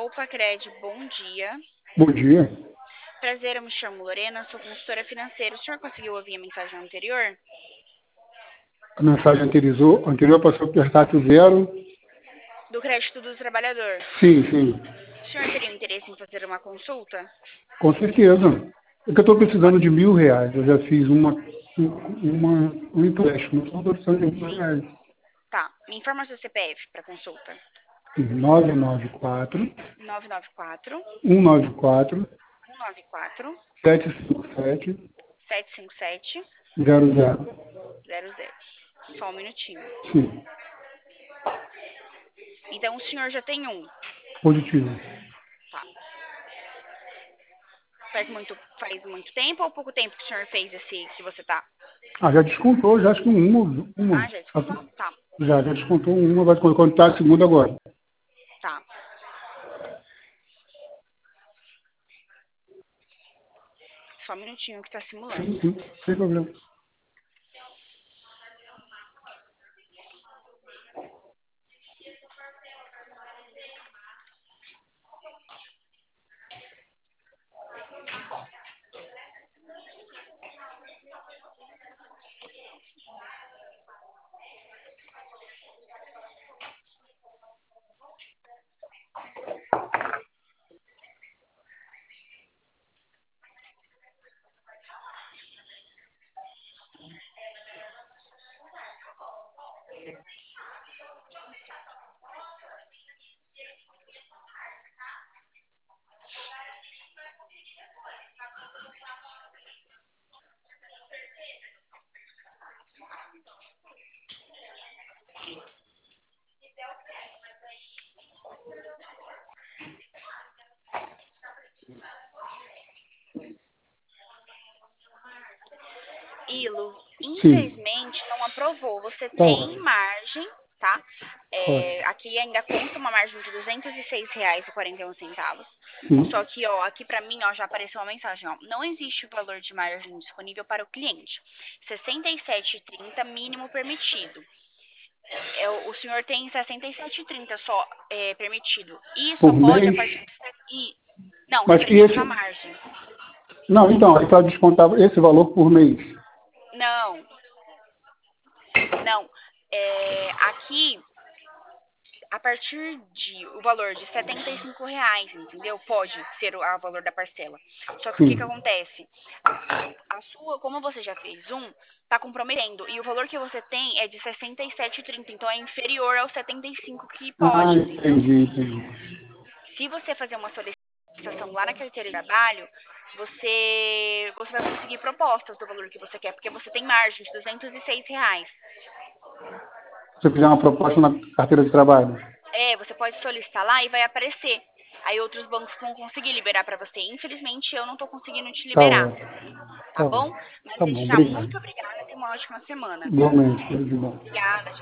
Poupa Cred, bom dia. Bom dia. Prazer, eu me chamo Lorena, sou consultora financeira. O senhor conseguiu ouvir a mensagem anterior? A mensagem anterior passou por Versátil 0. Do crédito do trabalhador. Sim, sim. O senhor teria interesse em fazer uma consulta? Com certeza. É que eu estou precisando de R$ 1.000. Eu já fiz um empréstimo. Estou precisando de Sim. R$ 1.000. Tá. Me informa seu CPF para consulta. 994 994 194 194 757 757 00. 00. Só um minutinho. Sim, Então o senhor já tem um. positivo. Tá. Faz muito tempo ou pouco tempo que o senhor fez esse que você tá? Já descontou, já acho que uma. Ah, já descontou? Tá. Já descontou uma, vai contar a segunda agora. Tá. Só um minutinho que tá simulando. Sim, sem problema. Ilo, Sim, infelizmente não aprovou. Você tá tem ótimo. margem, tá? Ótimo. Aqui ainda conta uma margem de R$ 206,41. Sim. Só que, ó, aqui pra mim, ó, já apareceu uma mensagem, ó. Não existe valor de margem disponível para o cliente. 67,30 mínimo permitido. O senhor tem 67,30 só permitido. E só Por pode a mês. partir de... Não, Mas e referente à sua esse. margem. Não, então, aí para descontar esse valor por mês. Não, não. Aqui, a partir de o valor de R$ 75, entendeu? Pode ser o valor da parcela. Só que o que que Sim. acontece? A sua, como você já fez tá comprometendo. E o valor que você tem é de 67,30. Então é inferior aos 75 que pode, entendeu? Entendi. Se você fazer uma solicitação lá na carteira de trabalho, você vai conseguir propostas do valor que você quer, porque você tem margem de R$ 206. Se eu fizer uma proposta na carteira de trabalho. Você pode solicitar lá e vai aparecer. Aí outros bancos vão conseguir liberar para você. Infelizmente, eu não tô conseguindo te Tá liberar, ótimo. tá bom? Mas Tá desde bom, já, obrigado. muito obrigada e uma ótima semana. Igualmente, tudo de bom. Obrigada.